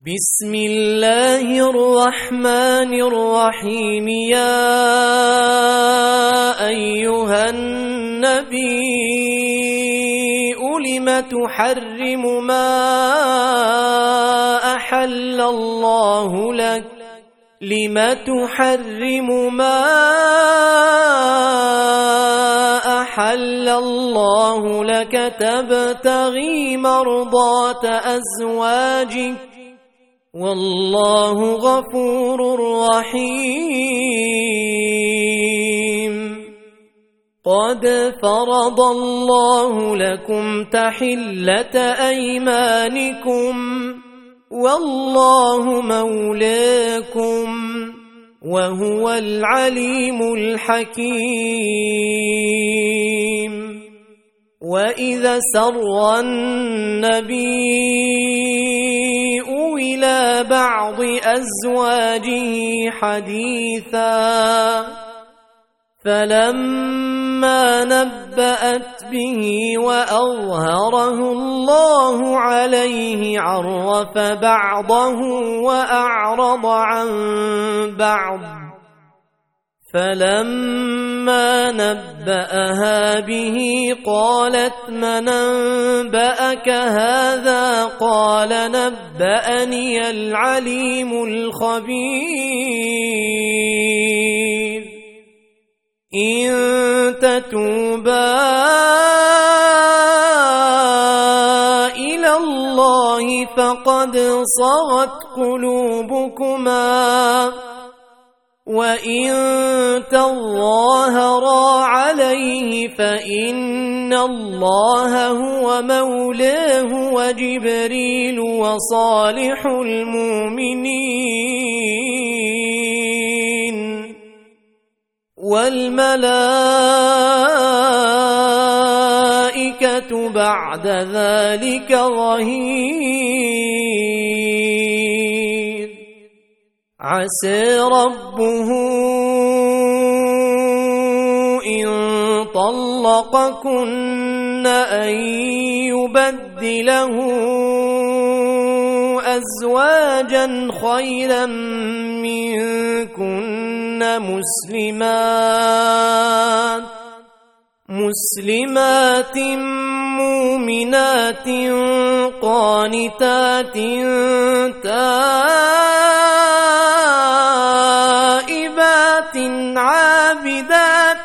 بسم الله الرحمن الرحيم يا أيها النبي لم تحرم ما أحل الله لك تبتغي مرضات أزواجك والله غفور رحيم. قد فرض الله لكم تحلة أيمانكم والله مولاكم وهو العليم الحكيم. وإذا سر النبي إلى بعض أزواجه حديثا فلما نبأت به وأظهره الله عليه عرف بعضه وأعرض عن بعض فلما نبأها به قالت من أنبأك هذا قال نبأني العليم الخبير. إن تتوبا إلى الله فقد صغت قلوبكما وإن تظاهرا عليه فإن الله هو مولاه وجبريل وصالح المؤمنين والملائكة بعد ذلك ظهير. عسى ربه إن طلقكن أن يبدله أزواجا خيرا منكن مسلمات مؤمنات قانتات تائبات عابدات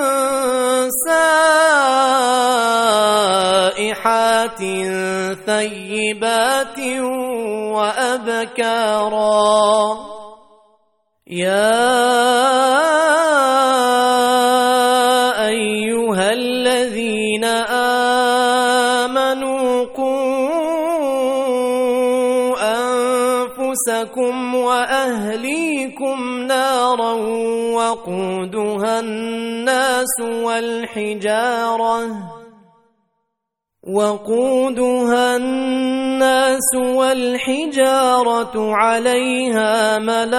سائحات ثيبات وأبكارا. يا أيها الذين آمنوا قوا أنفسكم وأهليكم نارا وقودها الناس والحجارة عليها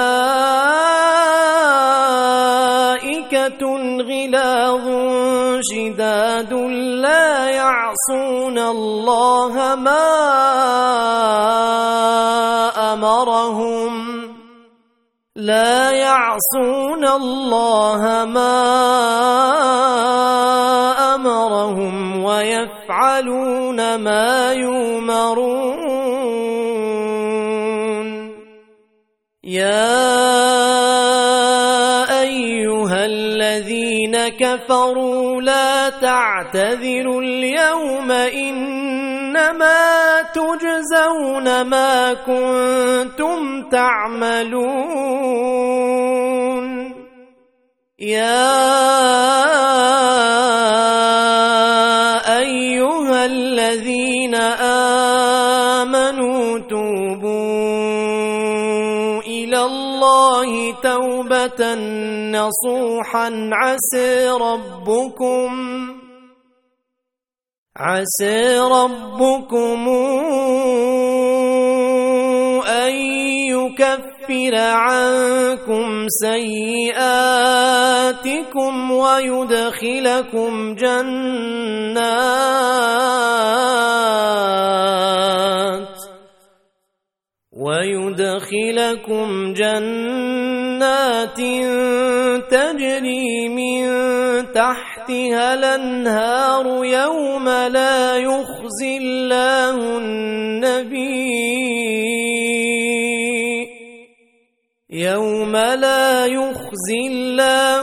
ملائكة غلاظ شداد لا يعصون الله ما أمرهم ويفعلون ما يؤمرون. يا أيها الذين كفروا لا تعتذروا اليوم إنما تجزون ما كنتم تعملون. يا أيها الذين آمنوا توبوا إلى الله توبة نصوحا عسى ربكم أن يكفر عنكم سيئاتكم ويدخلكم جنات ويدخلكم جنات تجري من تحتها الأنهار يوم لا يخزي الله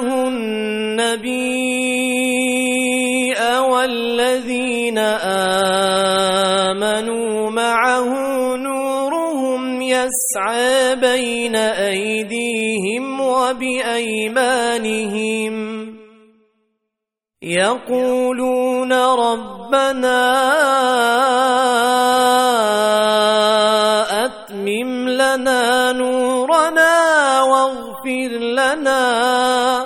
النبي والذين آمنوا معه نورهم يسعى بين أيديهم وبأيمانهم يقولون ربنا أتمم لنا نورنا واغفر لنا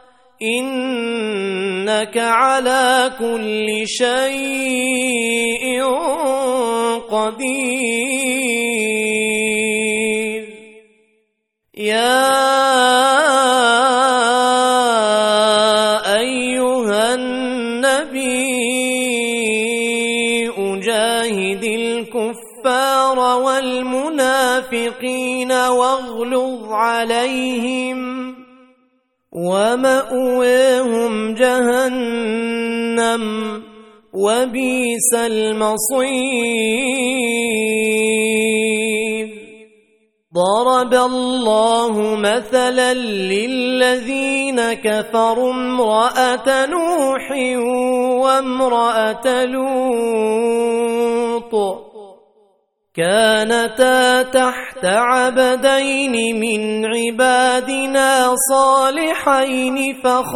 إنك على كل شيء قدير. يا أيها النبي جاهد الكفار والمنافقين واغلظ عليهم ومأواهم جهنم وبئس المصير. ضرب الله مثلا للذين كفروا امرأة نوح وامرأة لوط كانتا تحت عبدين من عبادنا صالحين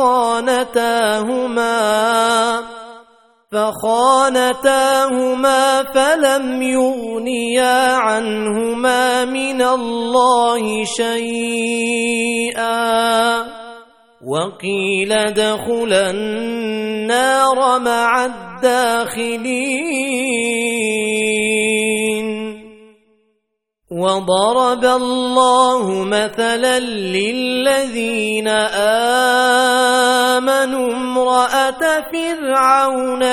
فخانتاهما فلم يغنيا عنهما من الله شيئا وقيل ادخلا النار مع الداخلين. وضرب الله مثلا للذين آمنوا امرأة فرعون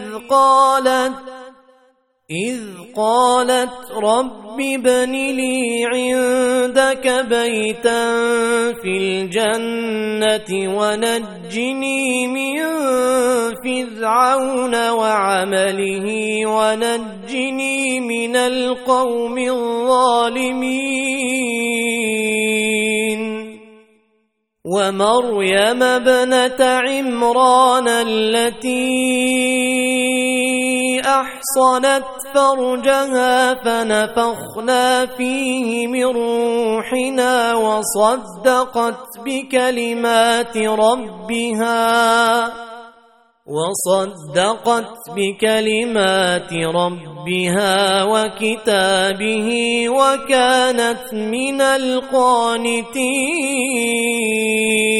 إذ قالت رب ابن لي عندك بيتا في الجنة ونجني من فرعون وعمله ونجني من القوم الظالمين. ومريم ابنة عمران التي أحصنت فرجها فنفخنا فيه من روحنا وصدقت بكلمات ربها وكتابه وكانت من القانتين.